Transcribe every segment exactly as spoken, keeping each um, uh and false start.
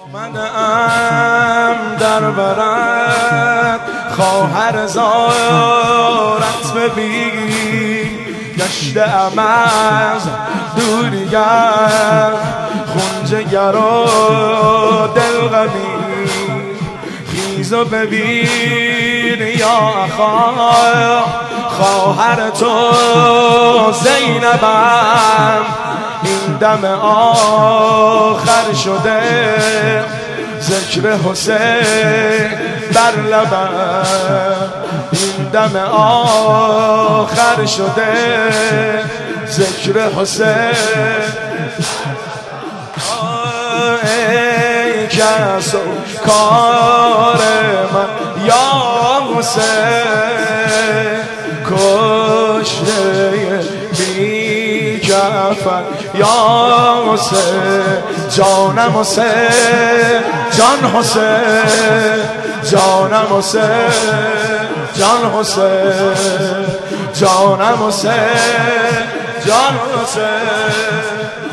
آمدم در برد خواهر زارت ببین، گشته ام از دوریگر خونجگر و دلغمی. خیز و ببین یا اخا خواهر تو زینبم، این دم آخر شده ذکر حسین بر لبم. این دم آخر شده ذکر حسین. ای کس و کار من یا حسین، کشته بی کفن یا حسین. جانم حسین، جان حسین، جانم حسین، جان حسین، جانم حسین، جان حسین.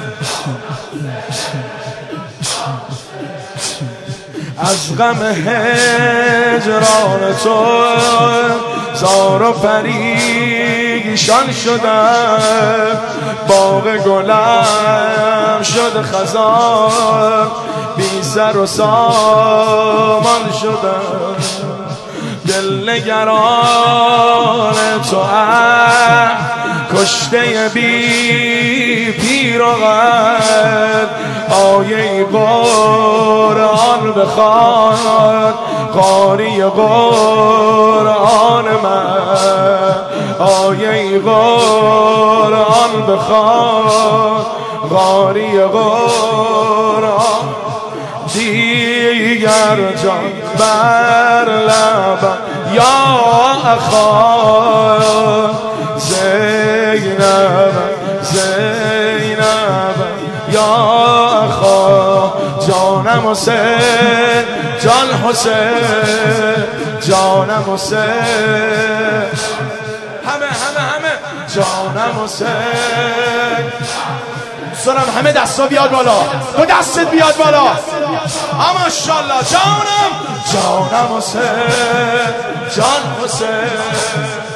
از غم هجران تو زار و پریشان شدم، باغ گلم شد خزان، بی سر و سامان شدم. دل نگران تو ام، کشته بی پیر و قد. آیه قرآن بخوان، قاری قرآن من. آیه قرآن بخوان، قاری قرآن. دیگر جان بر لبم یا اخا زینب، زینب یا اخا. جانم حسین، جان حسین، جانم حسین. همه همه همه جانم حسین. سلام همه دستا بیاد بالا، تو دستت بیاد بالا. اما ماشاءالله. جانم، جانم حسین، جان حسین.